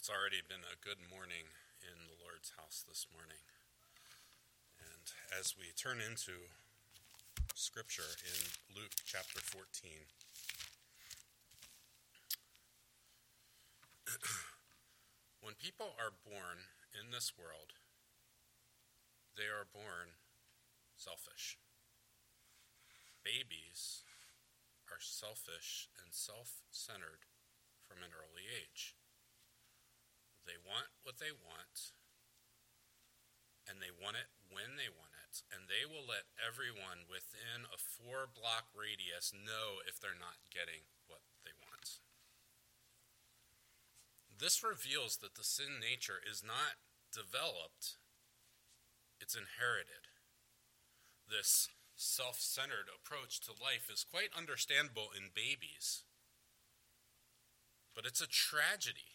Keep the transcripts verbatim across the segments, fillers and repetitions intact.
It's already been a good morning in the Lord's house this morning. And as we turn into Scripture in Luke chapter fourteen, when people are born in this world, they are born selfish. Babies are selfish and self-centered from an early age. They want what they want, and they want it when they want it, and they will let everyone within a four-block radius know if they're not getting what they want. This reveals that the sin nature is not developed, it's inherited. This self-centered approach to life is quite understandable in babies, but it's a tragedy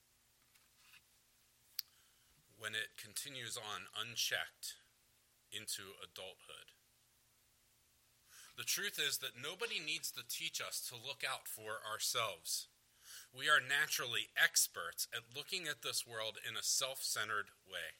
when it continues on unchecked into adulthood. The truth is that nobody needs to teach us to look out for ourselves. We are naturally experts at looking at this world in a self-centered way.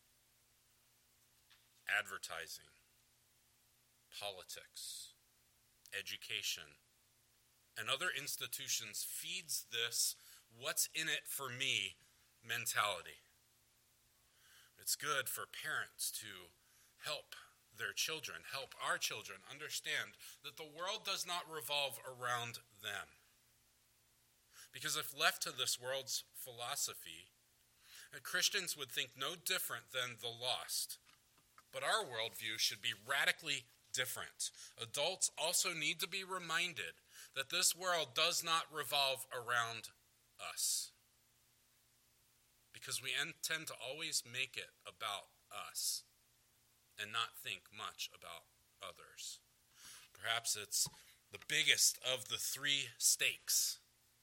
Advertising, politics, education, and other institutions feeds this what's in it for me mentality. It's good for parents to help their children, help our children understand that the world does not revolve around them. Because if left to this world's philosophy, Christians would think no different than the lost. But our worldview should be radically different. Adults also need to be reminded that this world does not revolve around us. Because we tend to always make it about us and not think much about others. Perhaps it's the biggest of the three stakes,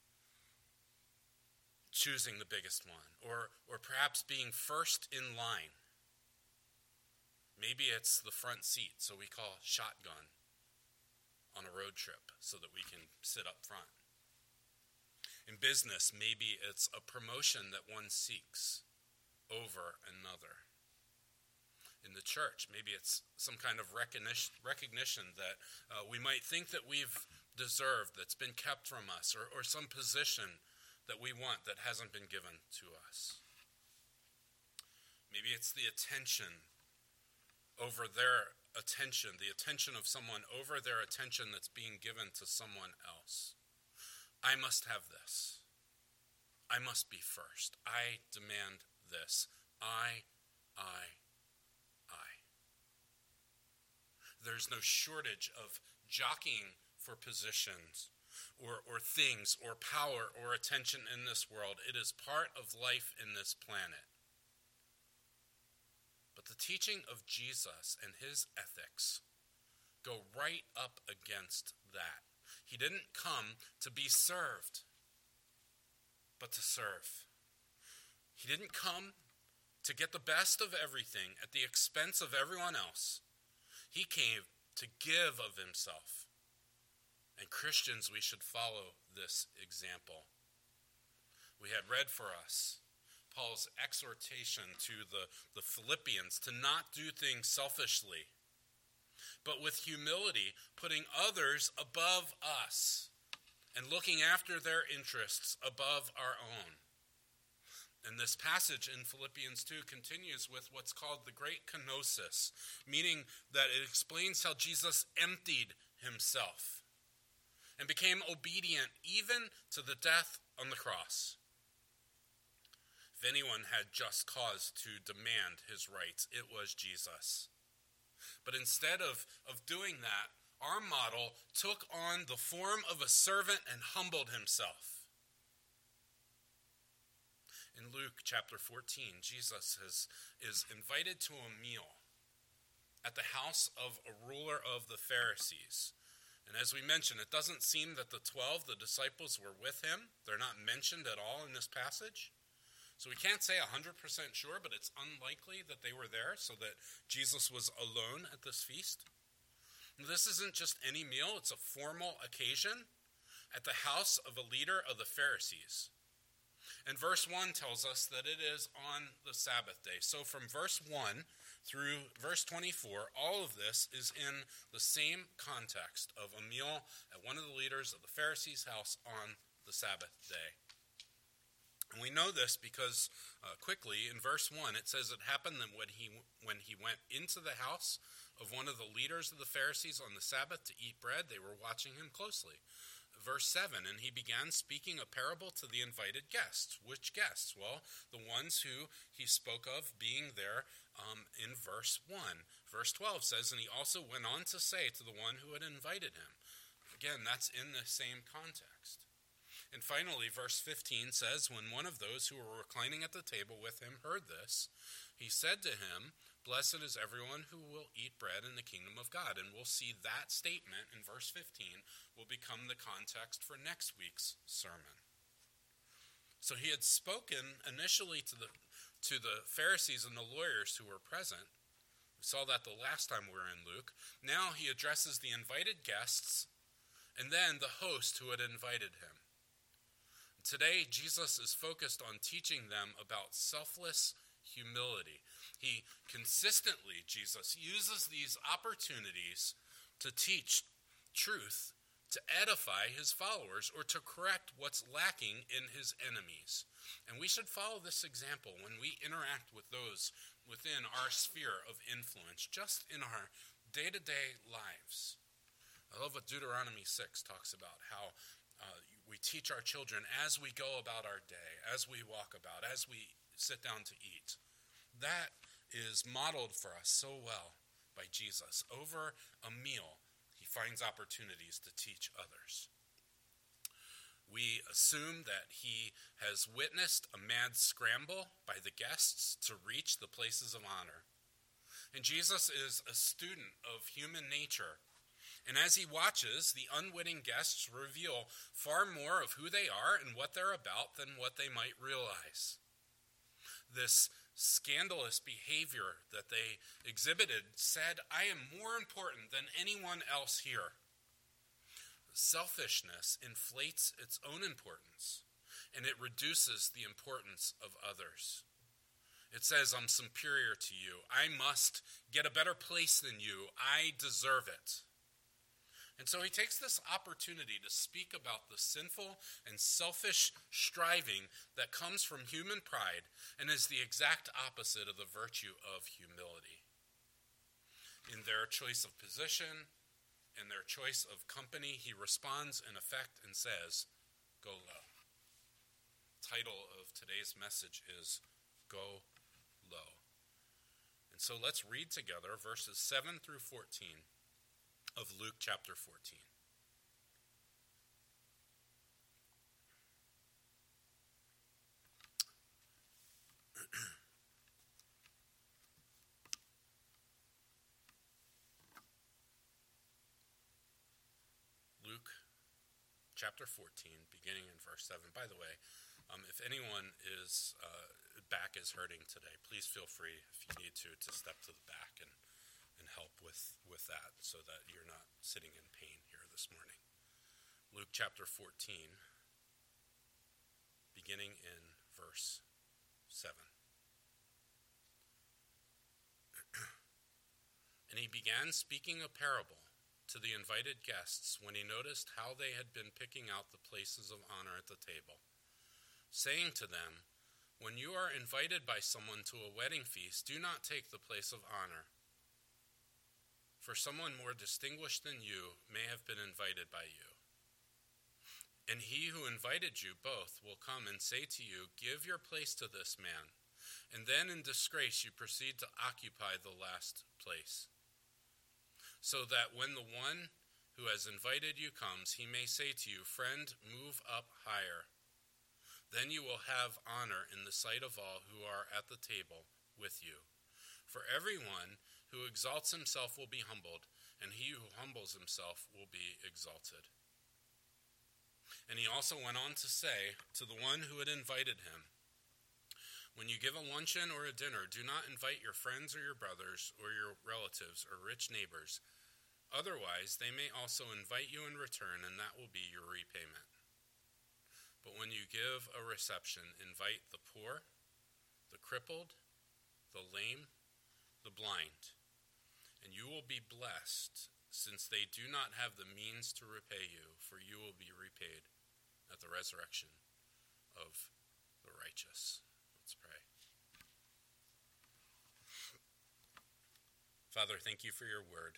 choosing the biggest one, or, or perhaps being first in line. Maybe it's the front seat, so we call shotgun on a road trip so that we can sit up front. In business, maybe it's a promotion that one seeks over another. In the church, maybe it's some kind of recognition, recognition that uh, we might think that we've deserved, that's been kept from us, or, or some position that we want that hasn't been given to us. Maybe it's the attention over their attention, the attention of someone over their attention that's being given to someone else. I must have this. I must be first. I demand this. I, I, I. There's no shortage of jockeying for positions or, or things or power or attention in this world. It is part of life in this planet. But the teaching of Jesus and his ethics go right up against that. He didn't come to be served, but to serve. He didn't come to get the best of everything at the expense of everyone else. He came to give of himself. And Christians, we should follow this example. We had read for us Paul's exhortation to the, the Philippians to not do things selfishly, but with humility, putting others above us and looking after their interests above our own. And this passage in Philippians two continues with what's called the Great Kenosis, meaning that it explains how Jesus emptied himself and became obedient even to the death on the cross. If anyone had just cause to demand his rights, it was Jesus. But instead of, of doing that, our model took on the form of a servant and humbled himself. In Luke chapter fourteen, Jesus has, is invited to a meal at the house of a ruler of the Pharisees. And as we mentioned, it doesn't seem that the twelve, the disciples, were with him. They're not mentioned at all in this passage. So we can't say one hundred percent sure, but it's unlikely that they were there so that Jesus was alone at this feast. Now, this isn't just any meal, it's a formal occasion at the house of a leader of the Pharisees. And verse one tells us that it is on the Sabbath day. So from verse one through verse twenty-four, all of this is in the same context of a meal at one of the leaders of the Pharisees' house on the Sabbath day. And we know this because uh, quickly in verse one it says it happened that when he, when he went into the house of one of the leaders of the Pharisees on the Sabbath to eat bread, they were watching him closely. Verse seven, and he began speaking a parable to the invited guests. Which guests? Well, the ones who he spoke of being there um, in verse one. Verse twelve says, and he also went on to say to the one who had invited him. Again, that's in the same context. And finally, verse fifteen says, when one of those who were reclining at the table with him heard this, he said to him, blessed is everyone who will eat bread in the kingdom of God. And we'll see that statement in verse fifteen will become the context for next week's sermon. So he had spoken initially to the, to the Pharisees and the lawyers who were present. We saw that the last time we were in Luke. Now he addresses the invited guests and then the host who had invited him. Today, Jesus is focused on teaching them about selfless humility. He consistently, Jesus, uses these opportunities to teach truth, to edify his followers, or to correct what's lacking in his enemies. And we should follow this example when we interact with those within our sphere of influence, just in our day-to-day lives. I love what Deuteronomy six talks about, how uh, we teach our children as we go about our day, as we walk about, as we sit down to eat. That is modeled for us so well by Jesus. Over a meal, he finds opportunities to teach others. We assume that he has witnessed a mad scramble by the guests to reach the places of honor. And Jesus is a student of human nature. And as he watches, the unwitting guests reveal far more of who they are and what they're about than what they might realize. This scandalous behavior that they exhibited said, I am more important than anyone else here. Selfishness inflates its own importance, and it reduces the importance of others. It says, I'm superior to you. I must get a better place than you. I deserve it. And so he takes this opportunity to speak about the sinful and selfish striving that comes from human pride and is the exact opposite of the virtue of humility. In their choice of position, in their choice of company, he responds in effect and says, go low. Title of today's message is Go Low. And so let's read together verses seven through fourteen. Of Luke chapter fourteen. Luke chapter fourteen, beginning in verse seven. By the way, um, if anyone is uh, back is hurting today, please feel free, if you need to, to step to the back and and help with, with that so that you're not sitting in pain here this morning. Luke chapter fourteen, beginning in verse seven. And he began speaking a parable to the invited guests when he noticed how they had been picking out the places of honor at the table, saying to them, when you are invited by someone to a wedding feast, do not take the place of honor. For someone more distinguished than you may have been invited by you. And he who invited you both will come and say to you, give your place to this man. And then in disgrace you proceed to occupy the last place. So that when the one who has invited you comes, he may say to you, friend, move up higher. Then you will have honor in the sight of all who are at the table with you. For everyone who exalts himself will be humbled, and he who humbles himself will be exalted. And he also went on to say to the one who had invited him, when you give a luncheon or a dinner, do not invite your friends or your brothers or your relatives or rich neighbors. Otherwise, they may also invite you in return, and that will be your repayment. But when you give a reception, invite the poor, the crippled, the lame, the blind, and you will be blessed, since they do not have the means to repay you, for you will be repaid at the resurrection of the righteous. Let's pray. Father, thank you for your word.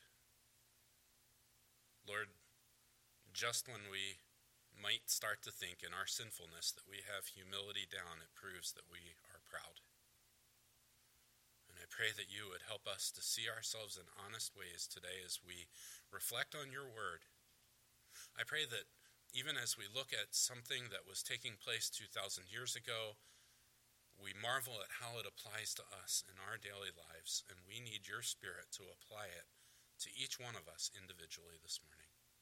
Lord, just when we might start to think in our sinfulness that we have humility down, it proves that we are proud. And I pray that you would help us to see ourselves in honest ways today as we reflect on your word. I pray that even as we look at something that was taking place two thousand years ago, we marvel at how it applies to us in our daily lives, and we need your Spirit to apply it to each one of us individually this morning.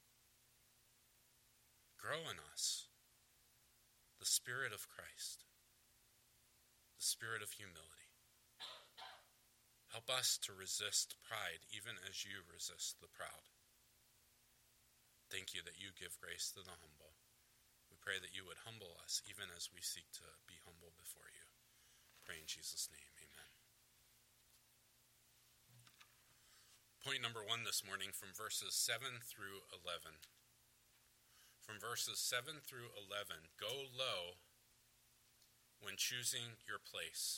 Grow in us the Spirit of Christ, the spirit of humility. Help us to resist pride even as you resist the proud. Thank you that you give grace to the humble. We pray that you would humble us even as we seek to be humble before you. Pray in Jesus' name, amen. Point number one this morning from verses seven through eleven. From verses seven through eleven, go low when choosing your place.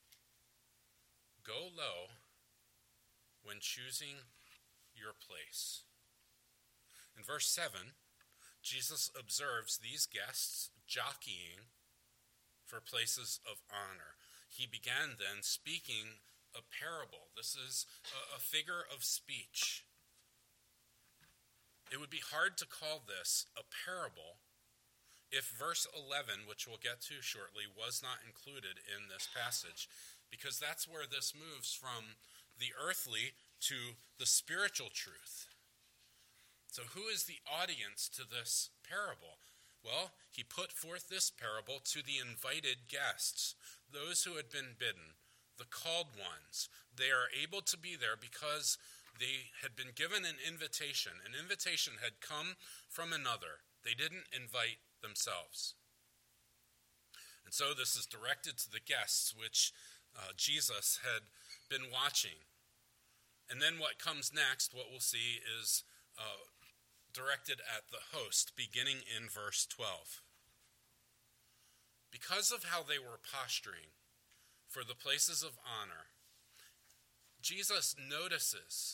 Go low when choosing your place. In verse seven, Jesus observes these guests jockeying for places of honor. He began then speaking a parable. This is a, a figure of speech. It would be hard to call this a parable if verse eleven, which we'll get to shortly, was not included in this passage, because that's where this moves from the earthly to the spiritual truth. So who is the audience to this parable? Well, he put forth this parable to the invited guests, those who had been bidden, the called ones. They are able to be there because they had been given an invitation. An invitation had come from another. They didn't invite themselves. And so this is directed to the guests, which uh, Jesus had been watching. And then what comes next, what we'll see, is uh, directed at the host, beginning in verse twelve. Because of how they were posturing for the places of honor, Jesus notices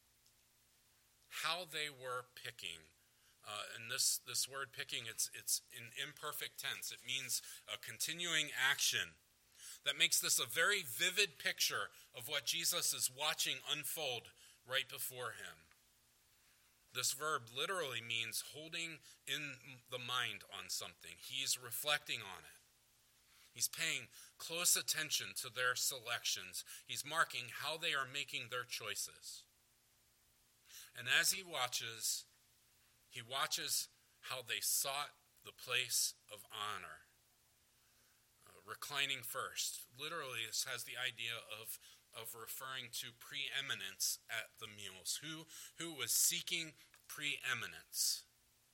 how they were picking. Uh, and this, this word picking, it's, it's in imperfect tense. It means a continuing action. That makes this a very vivid picture of what Jesus is watching unfold right before him. This verb literally means holding in the mind on something. He's reflecting on it. He's paying close attention to their selections. He's marking how they are making their choices. And as he watches, he watches how they sought the place of honor. Uh, reclining first. Literally, this has the idea of, of referring to preeminence at the meals. Who, who was seeking preeminence?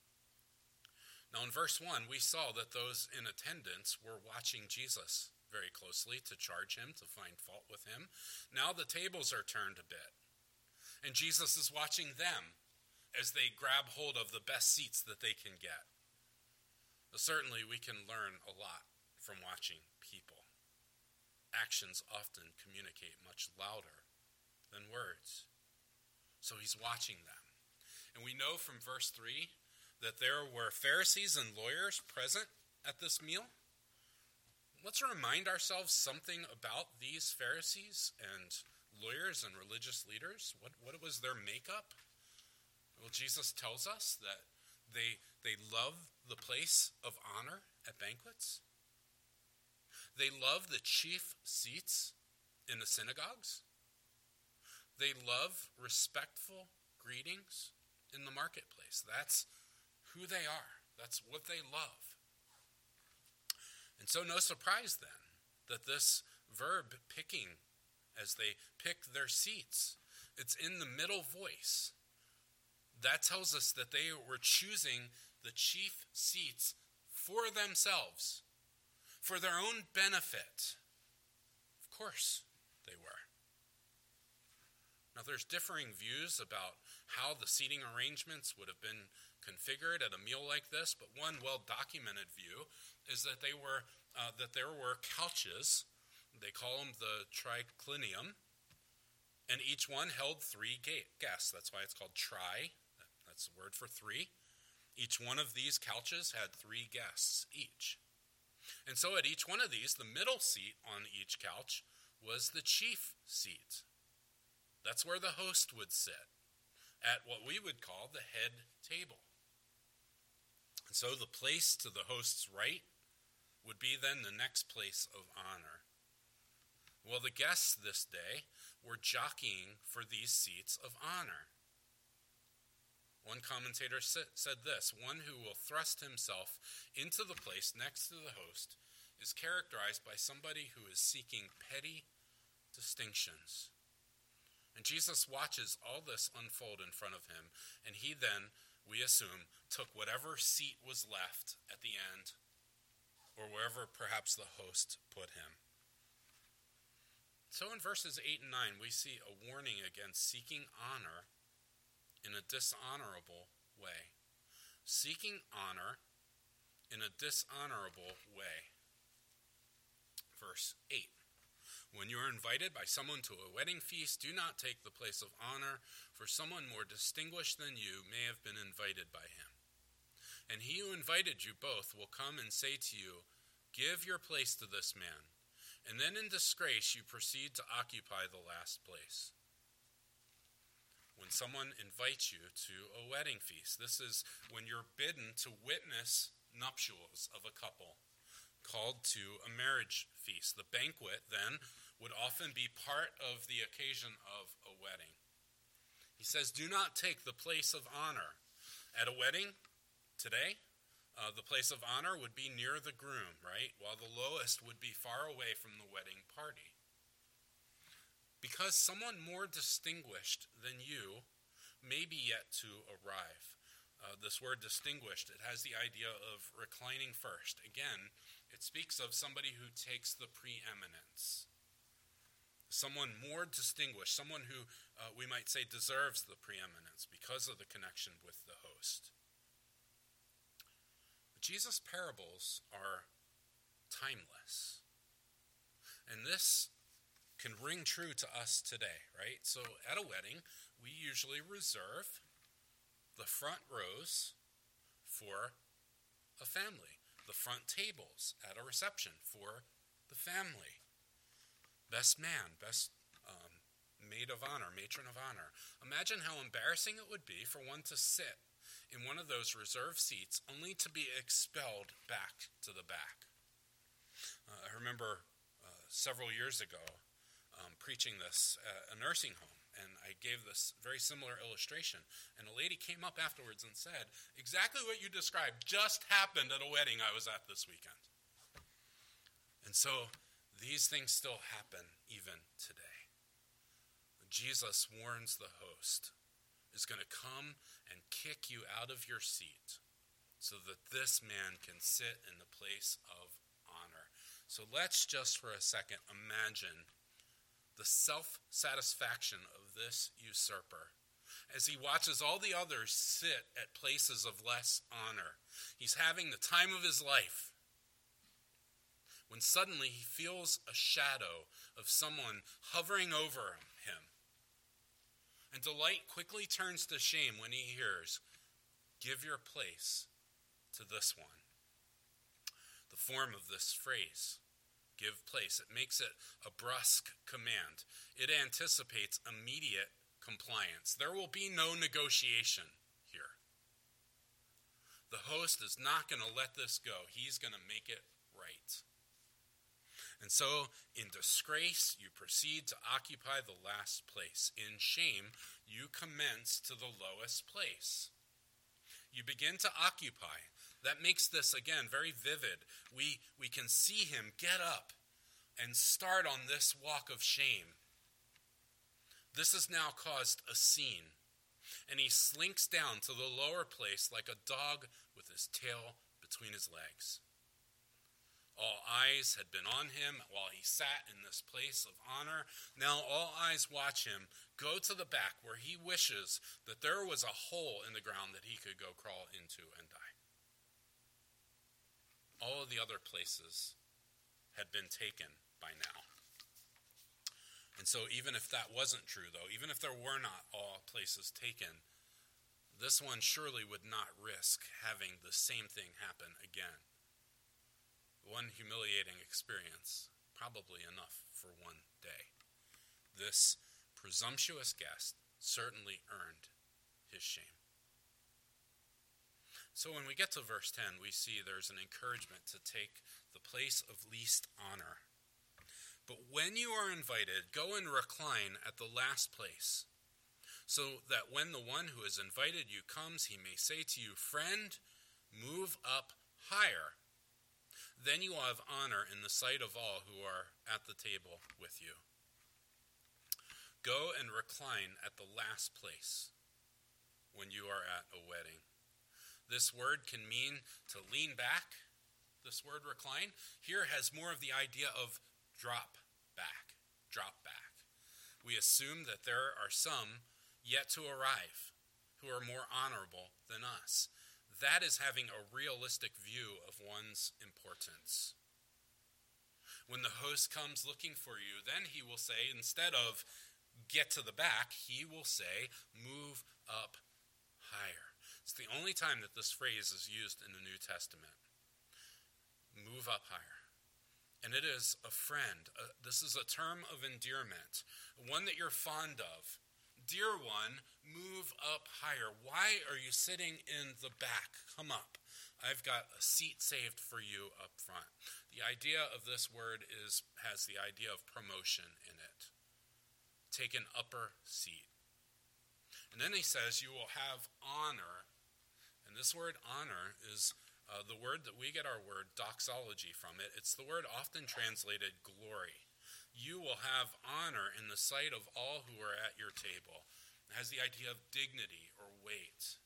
Now in verse one, we saw that those in attendance were watching Jesus very closely to charge him, to find fault with him. Now the tables are turned a bit. And Jesus is watching them as they grab hold of the best seats that they can get. But certainly we can learn a lot from watching people. Actions often communicate much louder than words. So he's watching them. And we know from verse three that there were Pharisees and lawyers present at this meal. Let's remind ourselves something about these Pharisees and lawyers and religious leaders. What, what was their makeup? Well, Jesus tells us that they, they love the place of honor at banquets. They love the chief seats in the synagogues. They love respectful greetings in the marketplace. That's who they are. That's what they love. And so no surprise then that this verb picking, as they pick their seats, it's in the middle voice. That tells us that they were choosing the chief seats for themselves, for their own benefit. Of course they were. Now there's differing views about how the seating arrangements would have been configured at a meal like this, but one well-documented view is that they were uh, that there were couches. They call them the triclinium, and each one held three guests. That's why it's called tri. That's the word for three. Each one of these couches had three guests each. And so at each one of these, the middle seat on each couch was the chief seat. That's where the host would sit, at what we would call the head table. And so the place to the host's right would be then the next place of honor. Well, the guests this day were jockeying for these seats of honor. One commentator said this: one who will thrust himself into the place next to the host is characterized by somebody who is seeking petty distinctions. And Jesus watches all this unfold in front of him, and he then, we assume, took whatever seat was left at the end, or wherever perhaps the host put him. So in verses eight and nine, we see a warning against seeking honor in a dishonorable way. Seeking honor in a dishonorable way. Verse eight. When you are invited by someone to a wedding feast, do not take the place of honor, for someone more distinguished than you may have been invited by him. And he who invited you both will come and say to you, give your place to this man. And then in disgrace you proceed to occupy the last place. When someone invites you to a wedding feast, this is when you're bidden to witness nuptials of a couple, called to a marriage feast. The banquet then would often be part of the occasion of a wedding. He says, do not take the place of honor. At a wedding today, uh, the place of honor would be near the groom, right? While the lowest would be far away from the wedding party. Because someone more distinguished than you may be yet to arrive. Uh, this word distinguished, it has the idea of reclining first. Again, it speaks of somebody who takes the preeminence. Someone more distinguished, someone who uh, we might say deserves the preeminence because of the connection with the host. But Jesus' parables are timeless. And this can ring true to us today, right? So at a wedding, we usually reserve the front rows for a family, the front tables at a reception for the family. Best man, best um, maid of honor, matron of honor. Imagine how embarrassing it would be for one to sit in one of those reserved seats only to be expelled back to the back. Uh, I remember uh, several years ago um, preaching this at a nursing home. And I gave this very similar illustration. And a lady came up afterwards and said, exactly what you described just happened at a wedding I was at this weekend. And so these things still happen even today. Jesus warns the host is going to come and kick you out of your seat so that this man can sit in the place of honor. So let's just for a second imagine the self-satisfaction of this usurper as he watches all the others sit at places of less honor. He's having the time of his life when suddenly he feels a shadow of someone hovering over him. And delight quickly turns to shame when he hears, give your place to this one. The form of this phrase, give place. It makes it a brusque command. It anticipates immediate compliance. There will be no negotiation here. The host is not going to let this go. He's going to make it right. And so, in disgrace, you proceed to occupy the last place. In shame, you commence to the lowest place. You begin to occupy. That makes this, again, very vivid. We, we can see him get up and start on this walk of shame. This has now caused a scene, and he slinks down to the lower place like a dog with his tail between his legs. All eyes had been on him while he sat in this place of honor. Now all eyes watch him go to the back where he wishes that there was a hole in the ground that he could go crawl into and die. All of the other places had been taken by now. And so even if that wasn't true, though, even if there were not all places taken, this one surely would not risk having the same thing happen again. One humiliating experience, probably enough for one day. This presumptuous guest certainly earned his shame. So when we get to verse ten, we see there's an encouragement to take the place of least honor. But when you are invited, go and recline at the last place, so that when the one who has invited you comes, he may say to you, "Friend, move up higher." Then you will have honor in the sight of all who are at the table with you. Go and recline at the last place when you are at a wedding. This word can mean to lean back. This word recline here has more of the idea of drop back, drop back. We assume that there are some yet to arrive who are more honorable than us. That is having a realistic view of one's importance. When the host comes looking for you, then he will say, instead of get to the back, he will say, move up higher. It's the only time that this phrase is used in the New Testament. Move up higher. And it is a friend. Uh, this is a term of endearment, one that you're fond of. Dear one, move up higher. Why are you sitting in the back? Come up. I've got a seat saved for you up front. The idea of this word is has the idea of promotion in it. Take an upper seat. And then he says you will have honor. And this word honor is uh, the word that we get our word doxology from it. It's the word often translated glory. You will have honor in the sight of all who are at your table. It has the idea of dignity or weight.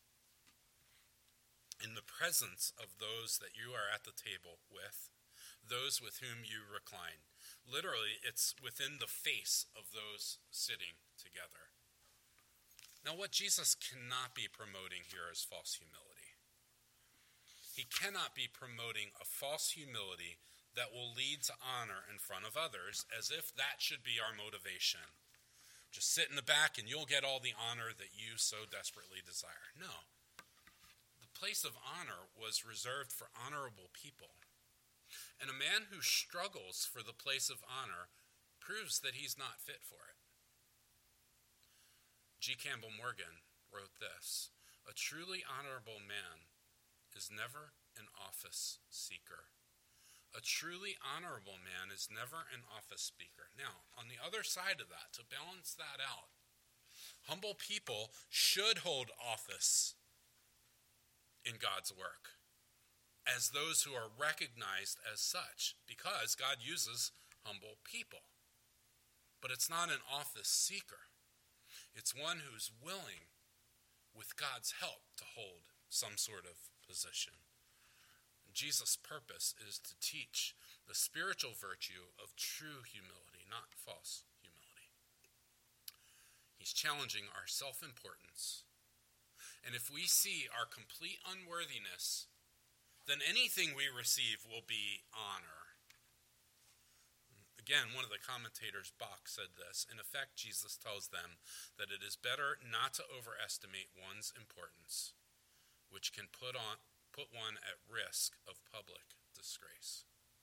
In the presence of those that you are at the table with, those with whom you recline. Literally, it's within the face of those sitting together. Now, what Jesus cannot be promoting here is false humility. He cannot be promoting a false humility that will lead to honor in front of others, as if that should be our motivation. Just sit in the back and you'll get all the honor that you so desperately desire. No. The place of honor was reserved for honorable people. And a man who struggles for the place of honor proves that he's not fit for it. G. Campbell Morgan wrote this: "A truly honorable man is never an office seeker. A truly honorable man is never an office speaker." Now, on the other side of that, to balance that out, humble people should hold office in God's work as those who are recognized as such, because God uses humble people. But it's not an office seeker. It's one who's willing, with God's help, to hold some sort of position. Jesus' purpose is to teach the spiritual virtue of true humility, not false humility. He's challenging our self-importance. And if we see our complete unworthiness, then anything we receive will be honor. Again, one of the commentators, Bach, said this: in effect, Jesus tells them that it is better not to overestimate one's importance, which can put on put one at risk of public disgrace.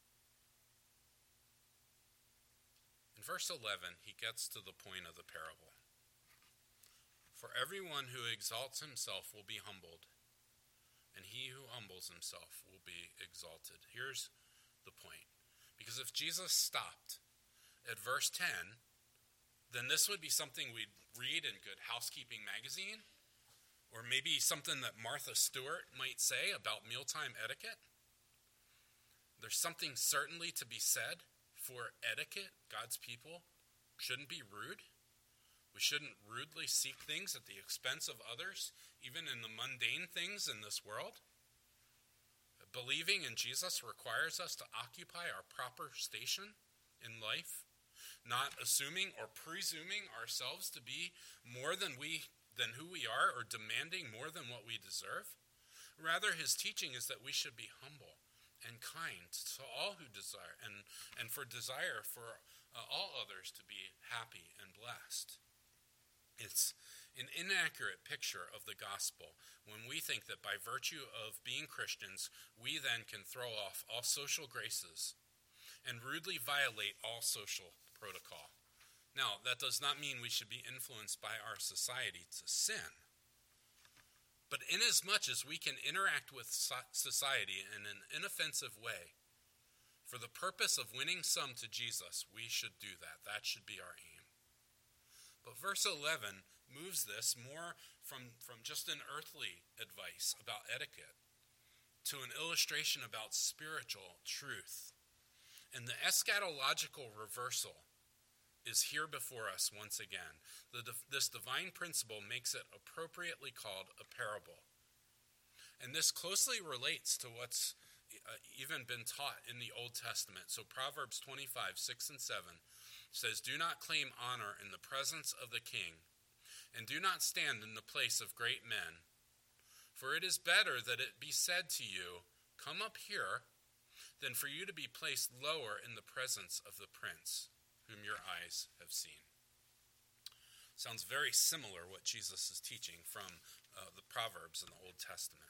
In verse eleven, he gets to the point of the parable. For everyone who exalts himself will be humbled, and he who humbles himself will be exalted. Here's the point. Because if Jesus stopped at verse ten, then this would be something we'd read in Good Housekeeping magazine, or maybe something that Martha Stewart might say about mealtime etiquette. There's something certainly to be said for etiquette. God's people shouldn't be rude. We shouldn't rudely seek things at the expense of others, even in the mundane things in this world. Believing in Jesus requires us to occupy our proper station in life, not assuming or presuming ourselves to be more than we than who we are or demanding more than what we deserve. Rather, his teaching is that we should be humble and kind to all who desire, and, and for desire for uh, all others to be happy and blessed. It's an inaccurate picture of the gospel when we think that by virtue of being Christians, we then can throw off all social graces and rudely violate all social protocol. Now, that does not mean we should be influenced by our society to sin. But inasmuch as we can interact with society in an inoffensive way, for the purpose of winning some to Jesus, we should do that. That should be our aim. But verse eleven moves this more from, from just an earthly advice about etiquette to an illustration about spiritual truth. And the eschatological reversal is here before us once again. The, this divine principle makes it appropriately called a parable. And this closely relates to what's uh, even been taught in the Old Testament. So Proverbs twenty-five, six and seven says, "Do not claim honor in the presence of the king, and do not stand in the place of great men. For it is better that it be said to you, 'Come up here,' than for you to be placed lower in the presence of the prince, whom your eyes have seen." Sounds very similar what Jesus is teaching from uh, the Proverbs in the Old Testament.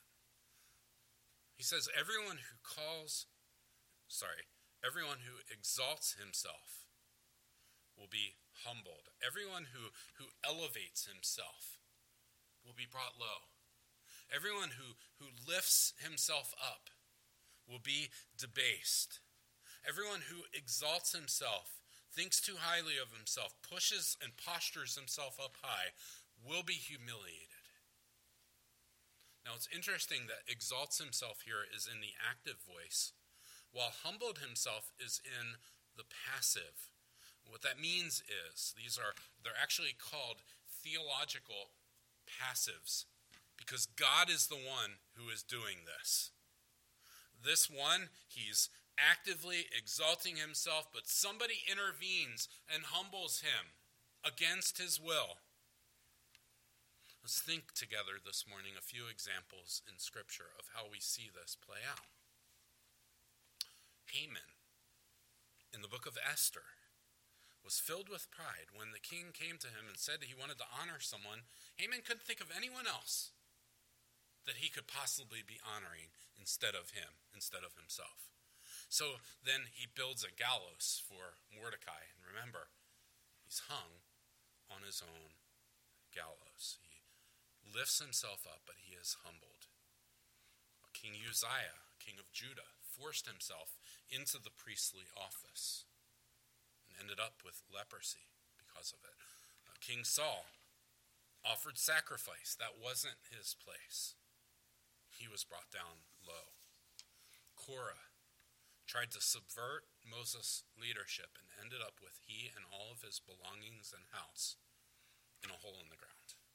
He says, everyone who calls, sorry, everyone who exalts himself will be humbled. Everyone who, who elevates himself will be brought low. Everyone who, who lifts himself up will be debased. Everyone who exalts himself, thinks too highly of himself, pushes and postures himself up high, will be humiliated. Now it's interesting that exalts himself here is in the active voice, while humbled himself is in the passive. What that means is, these are, they're actually called theological passives, because God is the one who is doing this. This one, he's actively exalting himself, but somebody intervenes and humbles him against his will. Let's think together this morning a few examples in Scripture of how we see this play out. Haman, in the book of Esther, was filled with pride. When the king came to him and said he wanted to honor someone, Haman couldn't think of anyone else that he could possibly be honoring instead of him, instead of himself. So then he builds a gallows for Mordecai. And remember, he's hung on his own gallows. He lifts himself up, but he is humbled. King Uzziah, king of Judah, forced himself into the priestly office and ended up with leprosy because of it. Uh, King Saul offered sacrifice. That wasn't his place. He was brought down low. Korah tried to subvert Moses' leadership and ended up with he and all of his belongings and house in a hole in the ground.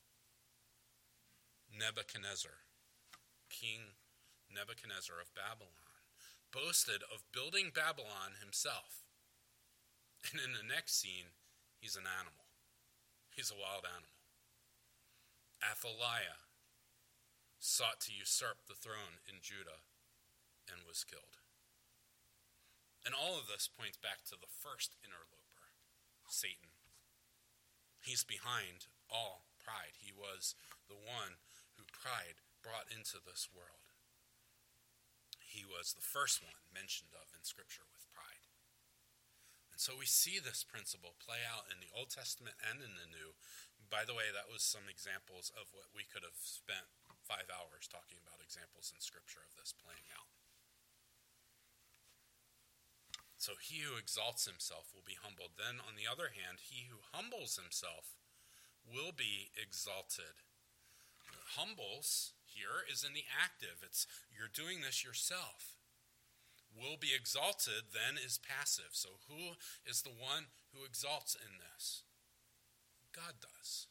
Nebuchadnezzar, King Nebuchadnezzar of Babylon, boasted of building Babylon himself. And in the next scene, he's an animal. He's a wild animal. Athaliah sought to usurp the throne in Judah and was killed. And all of this points back to the first interloper, Satan. He's behind all pride. He was the one who pride brought into this world. He was the first one mentioned of in Scripture with pride. And so we see this principle play out in the Old Testament and in the New. By the way, that was some examples of what we could have spent five hours talking about, examples in Scripture of this playing out. So he who exalts himself will be humbled. Then, on the other hand, he who humbles himself will be exalted. Humbles here is in the active. It's you're doing this yourself. Will be exalted then is passive. So who is the one who exalts in this? God does.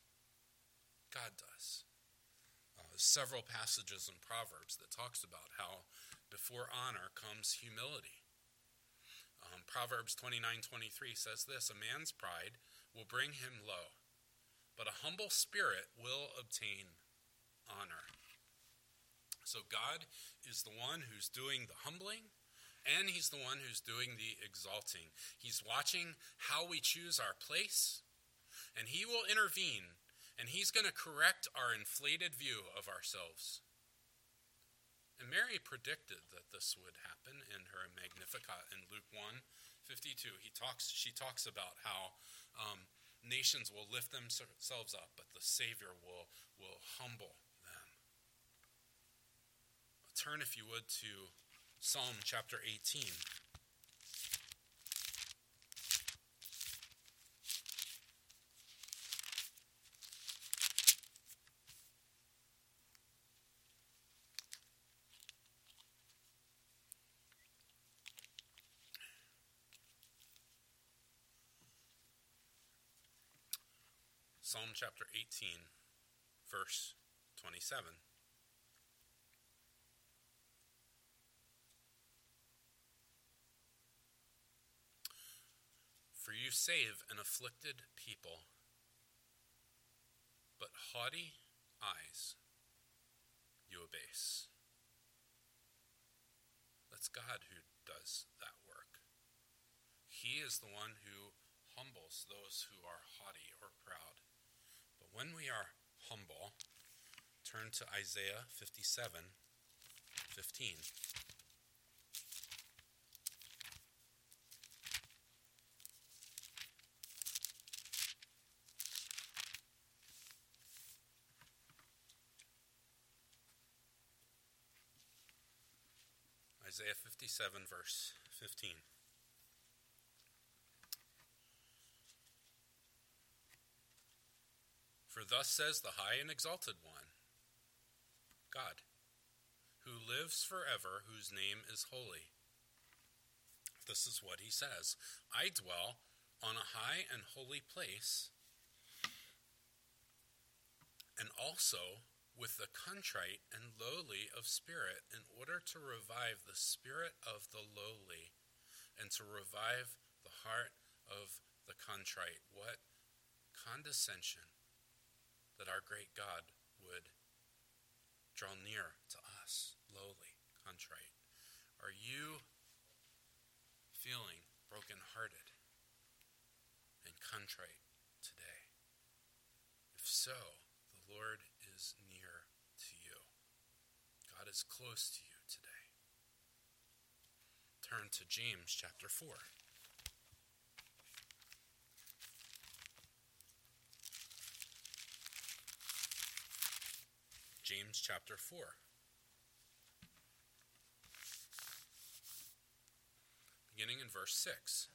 God does. Uh, several passages in Proverbs that talks about how before honor comes humility. Um, Proverbs twenty-nine twenty-three says this, a man's pride will bring him low, but a humble spirit will obtain honor. So God is the one who's doing the humbling, and he's the one who's doing the exalting. He's watching how we choose our place, and he will intervene, and he's going to correct our inflated view of ourselves. And Mary predicted that this would happen in her Magnificat in Luke one fifty-two. He talks, she talks about how um, nations will lift themselves up, but the Savior will, will humble them. Turn, if you would, to Psalm chapter eighteen. Psalm chapter eighteen, verse twenty-seven. For you save an afflicted people, but haughty eyes you abase. That's God who does that work. He is the one who humbles those who are haughty or proud. But when we are humble, turn to Isaiah fifty-seven fifteen. Isaiah fifty-seven, verse fifteen. For thus says the high and exalted one, God, who lives forever, whose name is holy. This is what he says, I dwell on a high and holy place, and also with the contrite and lowly of spirit, in order to revive the spirit of the lowly, and to revive the heart of the contrite. What condescension that our great God would draw near to us, lowly, contrite. Are you feeling brokenhearted and contrite today? If so, the Lord is near to you. God is close to you today. Turn to James chapter four. James chapter four. Beginning in verse six.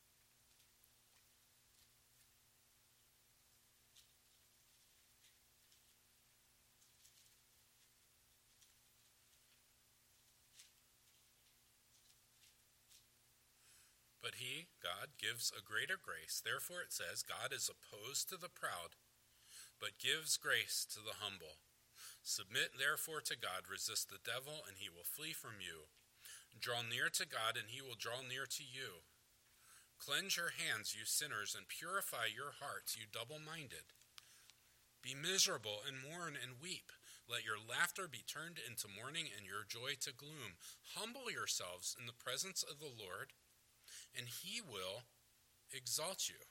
But he, God, gives a greater grace. Therefore it says, God is opposed to the proud, but gives grace to the humble. Submit therefore to God, resist the devil, and he will flee from you. Draw near to God, and he will draw near to you. Cleanse your hands, you sinners, and purify your hearts, you double-minded. Be miserable and mourn and weep. Let your laughter be turned into mourning and your joy to gloom. Humble yourselves in the presence of the Lord, and he will exalt you.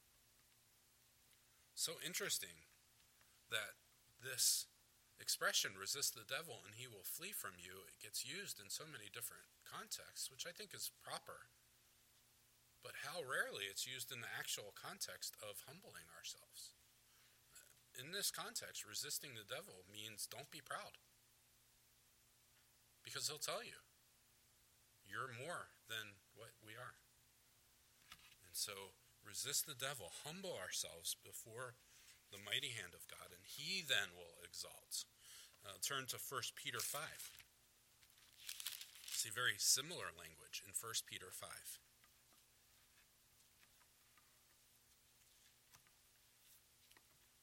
So interesting that this expression, resist the devil and he will flee from you, it gets used in so many different contexts, which I think is proper. But how rarely it's used in the actual context of humbling ourselves. In this context, resisting the devil means don't be proud. Because he'll tell you, you're more than what we are. And so, resist the devil, humble ourselves before the mighty hand of God, and he then will exalt. Uh, turn to First Peter five. See very similar language in First Peter five.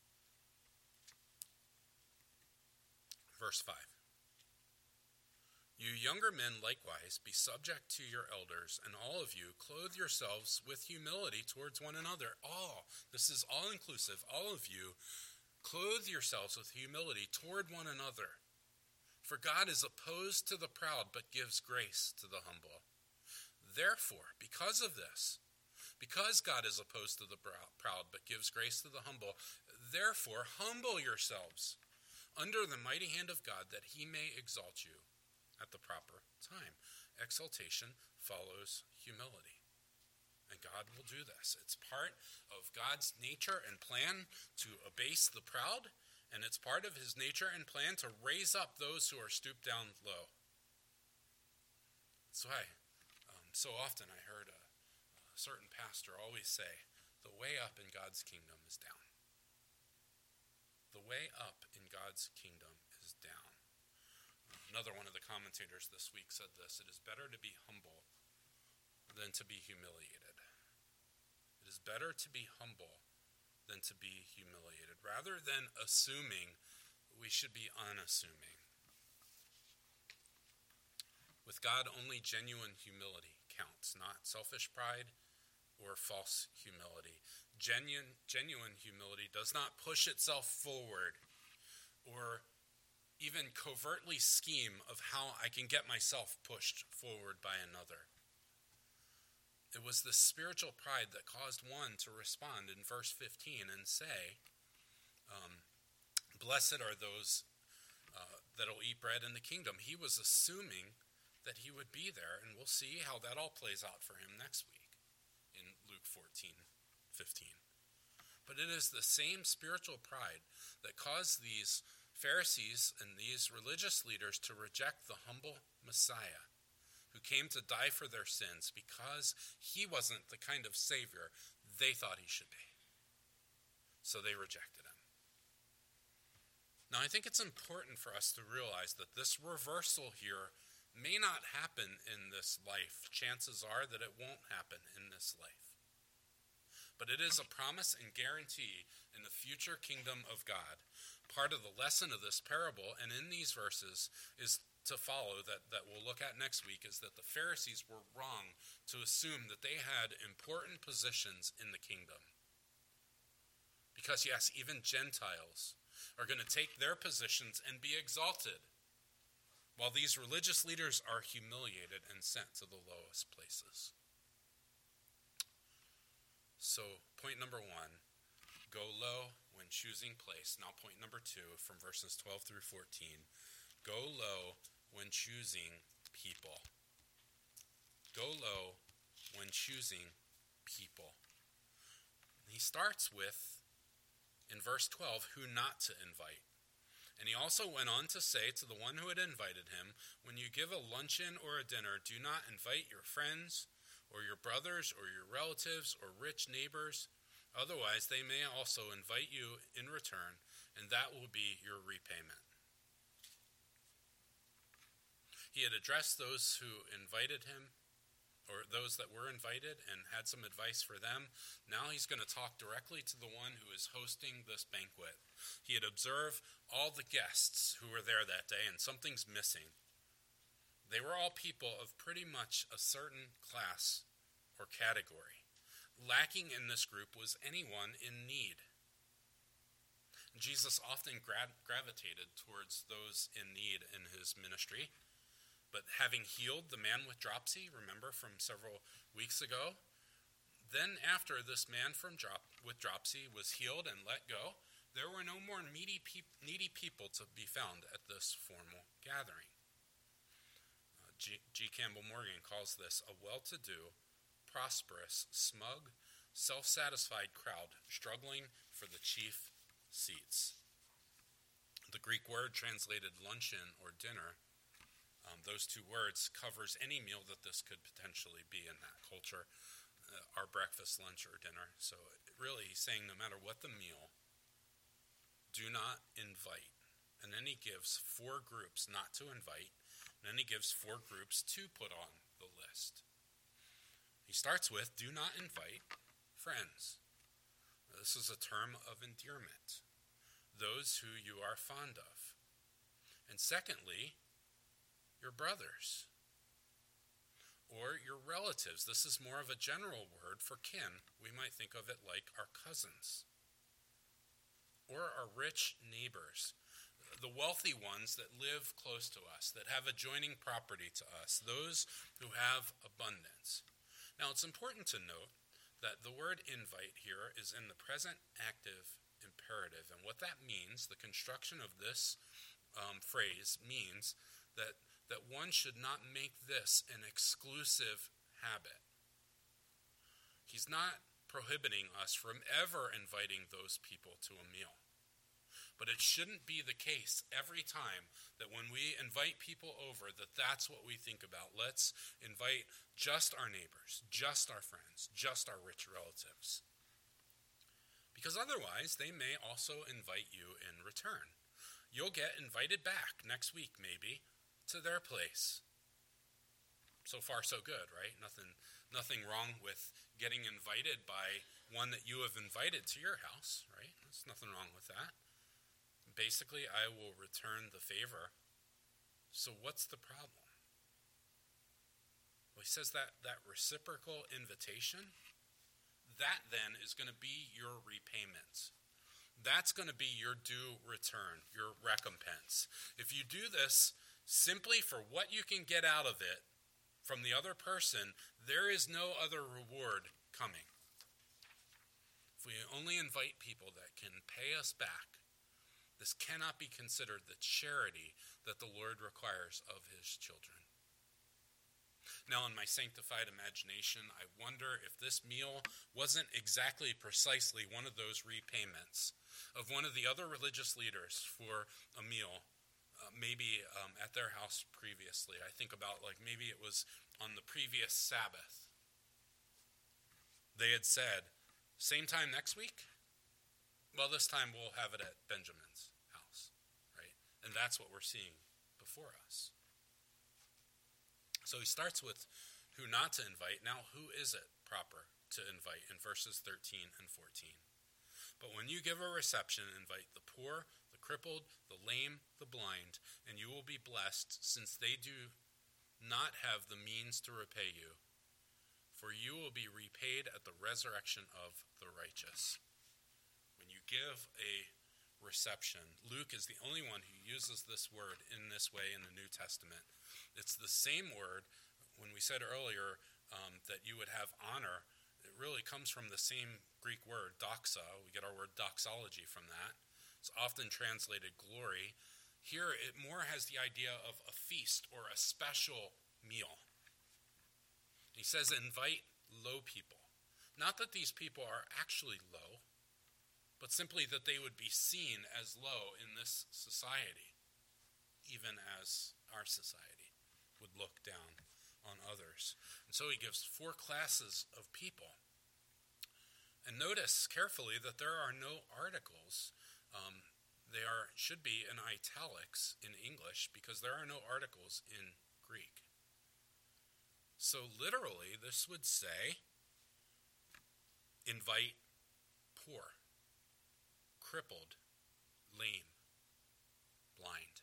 Verse five. You younger men likewise be subject to your elders, and all of you clothe yourselves with humility towards one another. All, this is all inclusive, all of you clothe yourselves with humility toward one another. For God is opposed to the proud, but gives grace to the humble. Therefore, because of this, because God is opposed to the proud, but gives grace to the humble, therefore humble yourselves under the mighty hand of God, that he may exalt you at the proper time. Exaltation follows humility. And God will do this. It's part of God's nature and plan to abase the proud, and it's part of his nature and plan to raise up those who are stooped down low. That's why um, so often I heard a, a certain pastor always say, the way up in God's kingdom is down. The way up in God's kingdom is down. Another one of the commentators this week said this: it is better to be humble than to be humiliated. It is better to be humble than to be humiliated. Rather than assuming, we should be unassuming. With God, only genuine humility counts, not selfish pride or false humility. Genuine, genuine humility does not push itself forward or even covertly scheme of how I can get myself pushed forward by another. It was the spiritual pride that caused one to respond in verse fifteen and say, um, blessed are those uh, that will eat bread in the kingdom. He was assuming that he would be there, and we'll see how that all plays out for him next week in Luke fourteen fifteen. But it is the same spiritual pride that caused these Pharisees and these religious leaders to reject the humble Messiah who came to die for their sins because he wasn't the kind of Savior they thought he should be. So they rejected him. Now, I think it's important for us to realize that this reversal here may not happen in this life. Chances are that it won't happen in this life. But it is a promise and guarantee in the future kingdom of God. Part of the lesson of this parable, and in these verses, is to follow that, that we'll look at next week, is that the Pharisees were wrong to assume that they had important positions in the kingdom. Because, yes, even Gentiles are going to take their positions and be exalted, while these religious leaders are humiliated and sent to the lowest places. So, point number one, go low when choosing place. Now, point number two, from verses twelve through fourteen, go low when choosing people. Go low when choosing people. He starts with, in verse twelve, who not to invite. And he also went on to say to the one who had invited him, when you give a luncheon or a dinner, do not invite your friends or your brothers or your relatives or rich neighbors. Otherwise, they may also invite you in return, and that will be your repayment. He had addressed those who invited him, or those that were invited, and had some advice for them. Now he's going to talk directly to the one who is hosting this banquet. He had observed all the guests who were there that day, and something's missing. They were all people of pretty much a certain class or category. Lacking in this group was anyone in need. Jesus often gra- gravitated towards those in need in his ministry. But having healed the man with dropsy, remember from several weeks ago, then after this man from drop, with dropsy was healed and let go, there were no more needy, pe- needy people to be found at this formal gathering. Uh, G. G. Campbell Morgan calls this a well-to-do, prosperous, smug, self-satisfied crowd struggling for the chief seats. The Greek word translated luncheon or dinner, um, those two words covers any meal that this could potentially be in that culture, uh, our breakfast, lunch, or dinner. So really he's saying no matter what the meal, do not invite. And then he gives four groups not to invite, and then he gives four groups to put on the list. He starts with, do not invite friends. Now, this is a term of endearment. Those who you are fond of. And secondly, your brothers, or your relatives. This is more of a general word for kin. We might think of it like our cousins, or our rich neighbors, the wealthy ones that live close to us, that have adjoining property to us, those who have abundance. Now, it's important to note that the word invite here is in the present active imperative, and what that means, the construction of this um, phrase means that that one should not make this an exclusive habit. He's not prohibiting us from ever inviting those people to a meal. But it shouldn't be the case every time that when we invite people over, that that's what we think about. Let's invite just our neighbors, just our friends, just our rich relatives. Because otherwise, they may also invite you in return. You'll get invited back next week, maybe, to their place. So far, so good, right? Nothing, nothing wrong with getting invited by one that you have invited to your house, right? There's nothing wrong with that. Basically, I will return the favor. So what's the problem? Well, he says that that reciprocal invitation, that then is going to be your repayment. That's going to be your due return, your recompense. If you do this simply for what you can get out of it from the other person, there is no other reward coming. If we only invite people that can pay us back, this cannot be considered the charity that the Lord requires of his children. Now, in my sanctified imagination, I wonder if this meal wasn't exactly precisely one of those repayments of one of the other religious leaders for a meal, uh, maybe um, at their house previously. I think about like maybe it was on the previous Sabbath. They had said, same time next week? Well, this time we'll have it at Benjamin's house, right? And that's what we're seeing before us. So he starts with who not to invite. Now, who is it proper to invite in verses thirteen and fourteen? But when you give a reception, invite the poor, the crippled, the lame, the blind, and you will be blessed, since they do not have the means to repay you. For you will be repaid at the resurrection of the righteous. When you give a reception, Luke is the only one who uses this word in this way in the New Testament. It's the same word when we said earlier um, that you would have honor. It really comes from the same Greek word, doxa. We get our word doxology from that. It's often translated glory. Here it more has the idea of a feast or a special meal. He says invite low people. Not that these people are actually low, but simply that they would be seen as low in this society, even as our society would look down on others. And so he gives four classes of people. And notice carefully that there are no articles. Um, they are should be in italics in English because there are no articles in Greek. So literally, this would say, invite poor, crippled, lame, blind.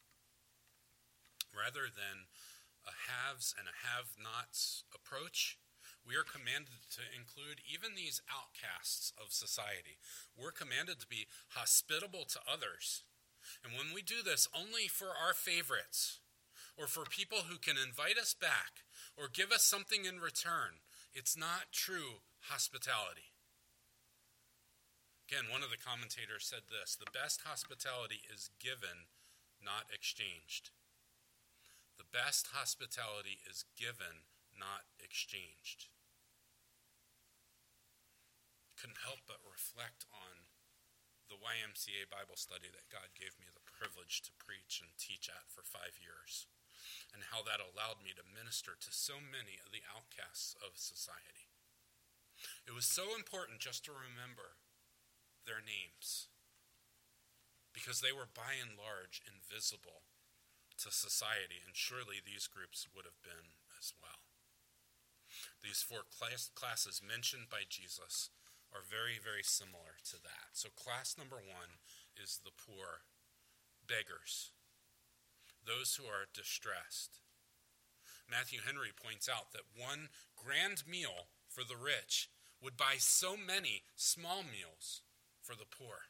Rather than a haves and a have-nots approach, we are commanded to include even these outcasts of society. We're commanded to be hospitable to others. And when we do this only for our favorites, or for people who can invite us back, or give us something in return, it's not true hospitality. Again, one of the commentators said this: the best hospitality is given, not exchanged. The best hospitality is given, not exchanged. Couldn't help but reflect on the Y M C A Bible study that God gave me the privilege to preach and teach at for five years, and how that allowed me to minister to so many of the outcasts of society. It was so important just to remember their names, because they were by and large invisible to society, and surely these groups would have been as well. These four class, classes mentioned by Jesus are very, very similar to that. So class number one is the poor, beggars. those who are distressed. Matthew Henry points out that one grand meal for the rich would buy so many small meals for the poor.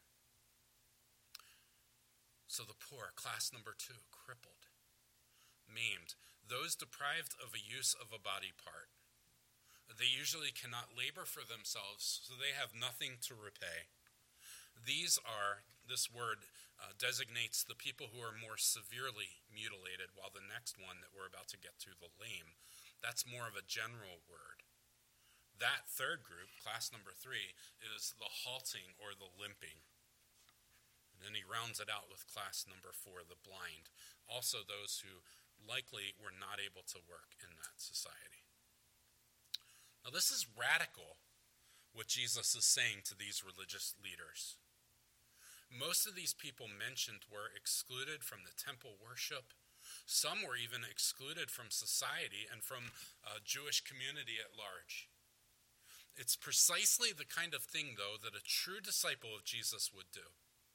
So the poor, class number two, crippled, maimed, those deprived of a use of a body part. They usually cannot labor for themselves, so they have nothing to repay. These are, this word uh, designates the people who are more severely mutilated, while the next one that we're about to get to, the lame, that's more of a general word. That third group, class number three, is the halting or the limping. And then he rounds it out with class number four, the blind, also those who likely were not able to work in that society. Now this is radical, what Jesus is saying to these religious leaders. Most of these people mentioned were excluded from the temple worship. Some were even excluded from society and from a Jewish community at large. It's precisely the kind of thing, though, that a true disciple of Jesus would do.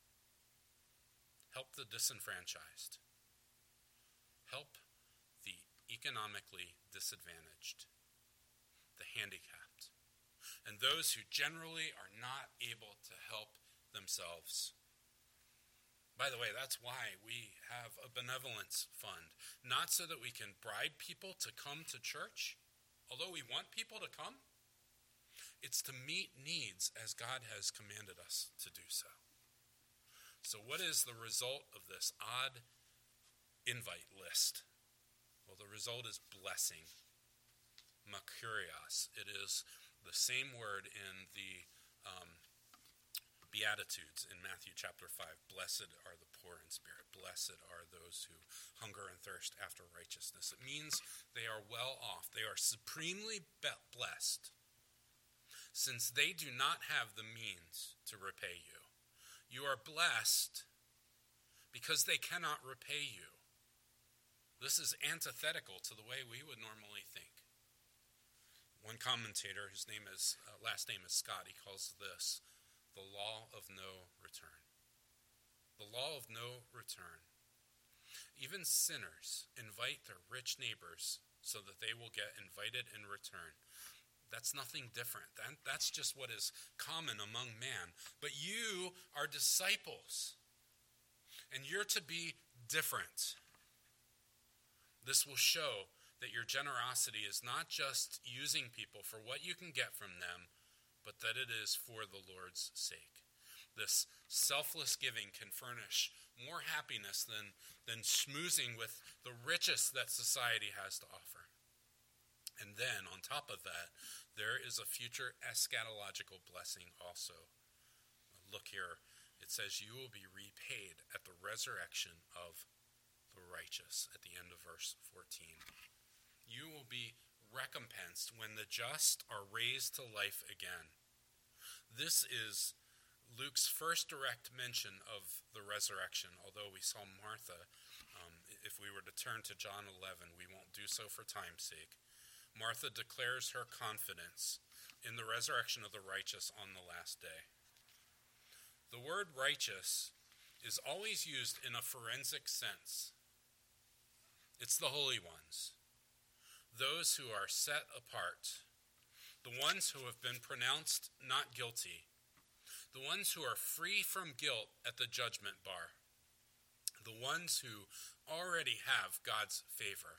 Help the disenfranchised. Help the economically disadvantaged, the handicapped, and those who generally are not able to help themselves. By the way, that's why we have a benevolence fund, not so that we can bribe people to come to church, although we want people to come. It's to meet needs as God has commanded us to do so. So what is the result of this odd invite list? Well, the result is blessing. Makurios. It is the same word in the um, Beatitudes in Matthew chapter five. Blessed are the poor in spirit. Blessed are those who hunger and thirst after righteousness. It means they are well off. They are supremely blessed, since they do not have the means to repay you. You are blessed because they cannot repay you. This is antithetical to the way we would normally think. One commentator, whose name is uh, last name is Scott, he calls this the law of no return. The law of no return. Even sinners invite their rich neighbors so that they will get invited in return. That's nothing different. That, that's just what is common among man. But you are disciples, and you're to be different. This will show that your generosity is not just using people for what you can get from them, but that it is for the Lord's sake. This selfless giving can furnish more happiness than, than schmoozing with the richest that society has to offer. And then, on top of that, there is a future eschatological blessing also. Look here. It says, you will be repaid at the resurrection of the righteous, at the end of verse fourteen. You will be recompensed when the just are raised to life again. This is Luke's first direct mention of the resurrection, although we saw Martha. Um, if we were to turn to John eleven, we won't do so for time's sake. Martha declares her confidence in the resurrection of the righteous on the last day. The word righteous is always used in a forensic sense. It's the holy ones, those who are set apart, the ones who have been pronounced not guilty, the ones who are free from guilt at the judgment bar, the ones who already have God's favor.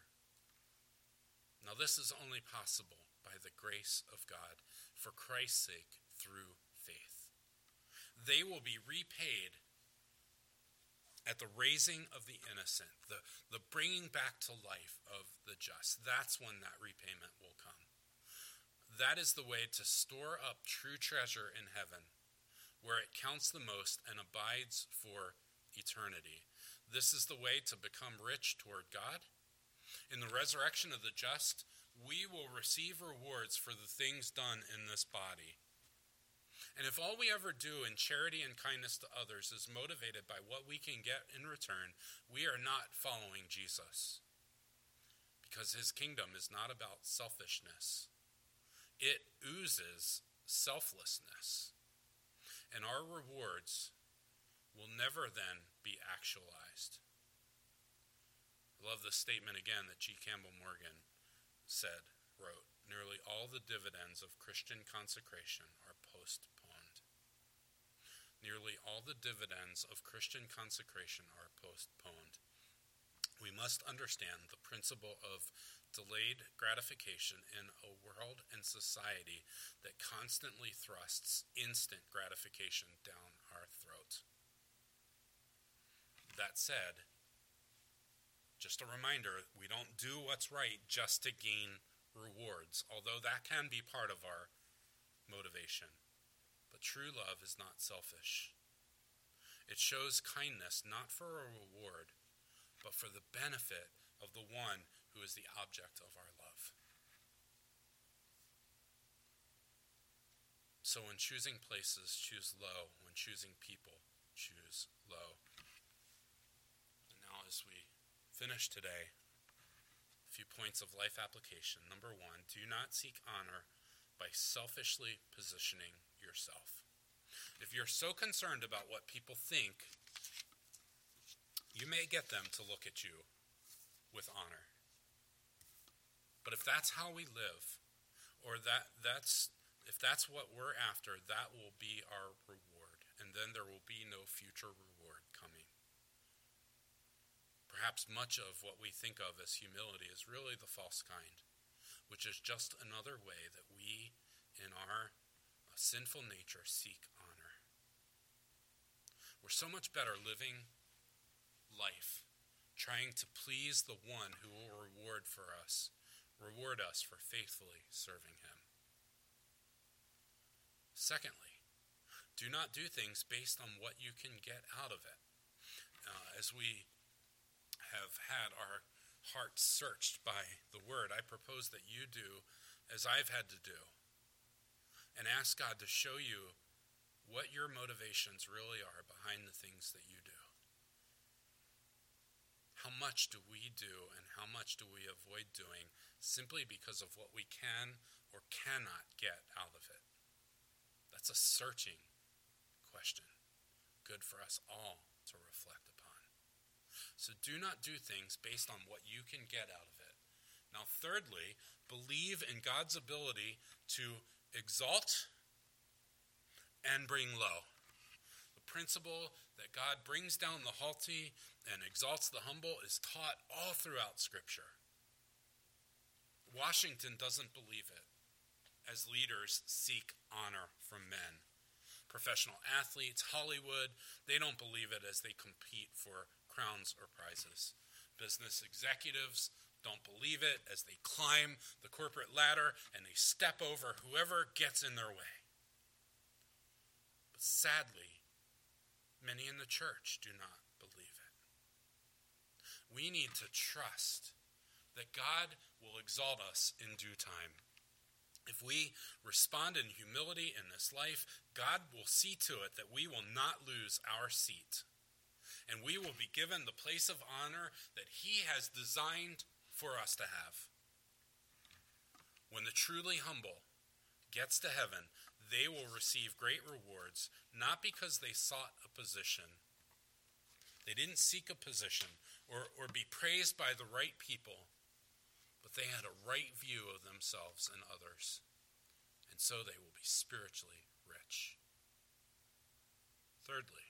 Now, this is only possible by the grace of God, for Christ's sake, through faith. They will be repaid at the raising of the innocent, the, the bringing back to life of the just. That's when that repayment will come. That is the way to store up true treasure in heaven, where it counts the most and abides for eternity. This is the way to become rich toward God. In the resurrection of the just, we will receive rewards for the things done in this body. And if all we ever do in charity and kindness to others is motivated by what we can get in return, we are not following Jesus. Because his kingdom is not about selfishness. It oozes selflessness. And our rewards will never then be actualized. I love this statement again that G. Campbell Morgan said, wrote, "Nearly all the dividends of Christian consecration are postponed." Nearly all the dividends of Christian consecration are postponed. We must understand the principle of delayed gratification in a world and society that constantly thrusts instant gratification down our throats. That said, just a reminder, we don't do what's right just to gain rewards, although that can be part of our motivation. But true love is not selfish. It shows kindness not for a reward, but for the benefit of the one who is the object of our love. So when choosing places, choose low. When choosing people, choose low. And now as we finish today, a few points of life application. Number one, do not seek honor by selfishly positioning yourself. If you're so concerned about what people think, you may get them to look at you with honor. But if that's how we live, or that that's if that's what we're after, that will be our reward, and then there will be no future reward coming. Perhaps much of what we think of as humility is really the false kind, which is just another way that we, in our sinful nature, seek honor. We're so much better living life, trying to please the one who will reward for us, reward us for faithfully serving him. Secondly, do not do things based on what you can get out of it. Uh, as we have had our hearts searched by the word, I propose that you do as I've had to do, and ask God to show you what your motivations really are behind the things that you do. How much do we do and how much do we avoid doing simply because of what we can or cannot get out of it? That's a searching question, good for us all to reflect upon. So do not do things based on what you can get out of it. Now, thirdly, believe in God's ability to exalt and bring low. The principle that God brings down the haughty and exalts the humble is taught all throughout Scripture. Washington doesn't believe it, as leaders seek honor from men. Professional athletes, Hollywood, they don't believe it as they compete for crowns or prizes. Business executives don't believe it as they climb the corporate ladder and they step over whoever gets in their way. But sadly, many in the church do not believe it. We need to trust that God will exalt us in due time. If we respond in humility in this life, God will see to it that we will not lose our seat. And we will be given the place of honor that he has designed for us to have. When the truly humble gets to heaven, they will receive great rewards, not because they sought a position. They didn't seek a position or, or be praised by the right people, but they had a right view of themselves and others, and so they will be spiritually rich. Thirdly,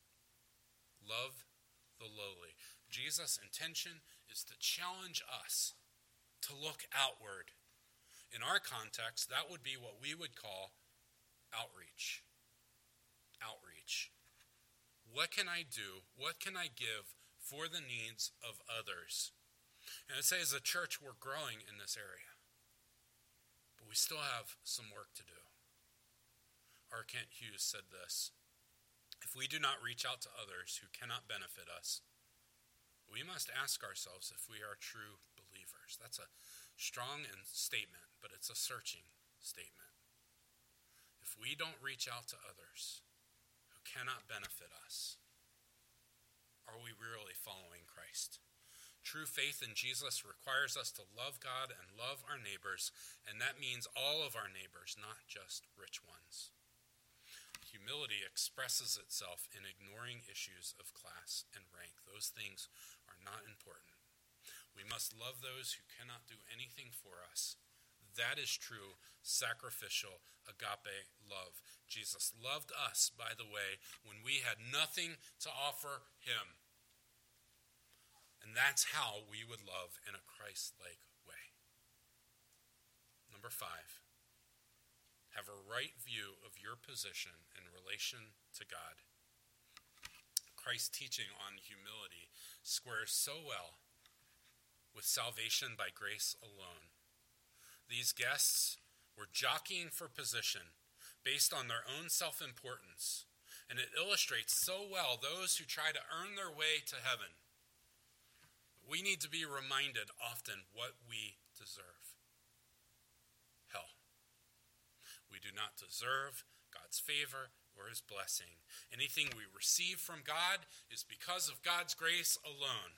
love the lowly. Jesus' intention is to challenge us to look outward. In our context, that would be what we would call outreach. Outreach. What can I do? What can I give for the needs of others? And I'd say as a church, we're growing in this area. But we still have some work to do. R. Kent Hughes said this: if we do not reach out to others who cannot benefit us, we must ask ourselves if we are true believers. That's a strong statement, but it's a searching statement. If we don't reach out to others who cannot benefit us, are we really following Christ? True faith in Jesus requires us to love God and love our neighbors, and that means all of our neighbors, not just rich ones. Humility expresses itself in ignoring issues of class and rank. Those things are not important. We must love those who cannot do anything for us. That is true sacrificial agape love. Jesus loved us, by the way, when we had nothing to offer him. And that's how we would love in a Christ-like way. Number five, have a right view of your position in relation to God. Christ's teaching on humility squares so well with salvation by grace alone. These guests were jockeying for position based on their own self-importance, and it illustrates so well those who try to earn their way to heaven. We need to be reminded often what we deserve. Hell. We do not deserve God's favor or his blessing. Anything we receive from God is because of God's grace alone.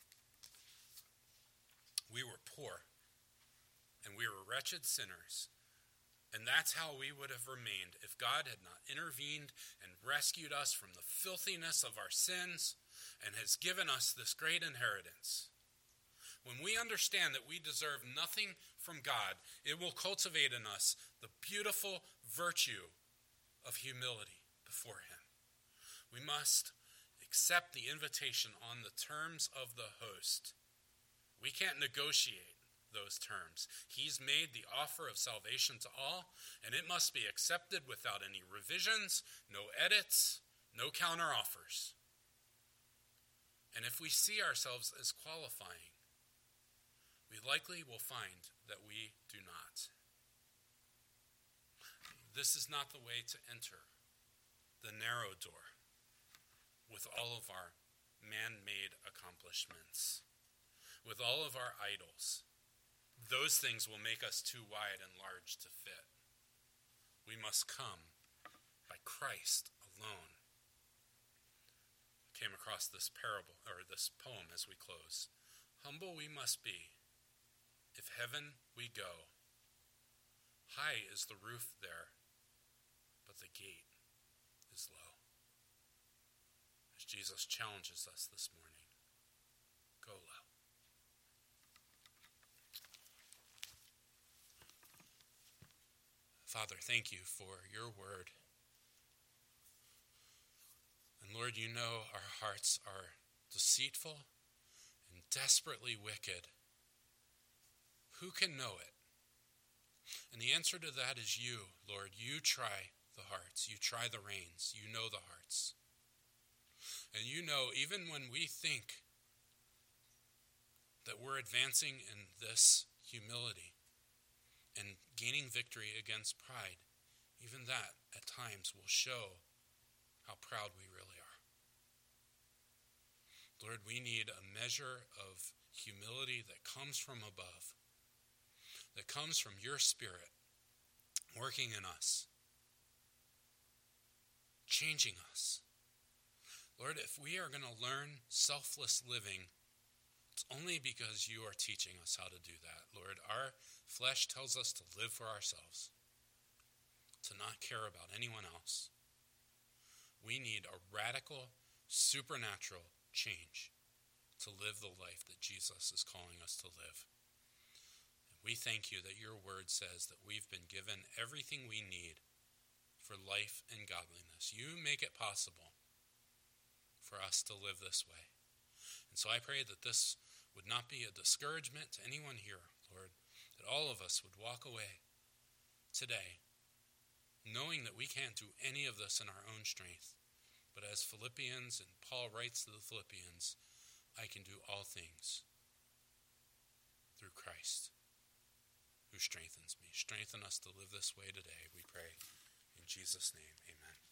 We were poor, and we were wretched sinners, and that's how we would have remained if God had not intervened and rescued us from the filthiness of our sins and has given us this great inheritance. When we understand that we deserve nothing from God, it will cultivate in us the beautiful virtue of humility before him. We must accept the invitation on the terms of the host. We can't negotiate those terms. He's made the offer of salvation to all, and it must be accepted without any revisions, no edits, no counteroffers. And if we see ourselves as qualifying, we likely will find that we do not. This is not the way to enter the narrow door with all of our man-made accomplishments, with all of our idols. Those things will make us too wide and large to fit. We must come by Christ alone. I came across this parable, or this poem as we close. Humble we must be, if heaven we go. High is the roof there, but the gate is low. As Jesus challenges us this morning, go low. Father, thank you for your word. And Lord, you know our hearts are deceitful and desperately wicked. Who can know it? And the answer to that is you, Lord. You try the hearts. You try the reins. You know the hearts. And you know, even when we think that we're advancing in this humility and gaining victory against pride, even that at times will show how proud we really are. Lord, we need a measure of humility that comes from above, that comes from your Spirit working in us, changing us. Lord, if we are going to learn selfless living, it's only because you are teaching us how to do that. Lord, our flesh tells us to live for ourselves, to not care about anyone else. We need a radical, supernatural change to live the life that Jesus is calling us to live. And we thank you that your word says that we've been given everything we need for life and godliness. You make it possible for us to live this way. And so I pray that this would not be a discouragement to anyone here, Lord, that all of us would walk away today knowing that we can't do any of this in our own strength. But as Philippians and Paul writes to the Philippians, I can do all things through Christ who strengthens me. Strengthen us to live this way today, we pray. In Jesus' name, amen.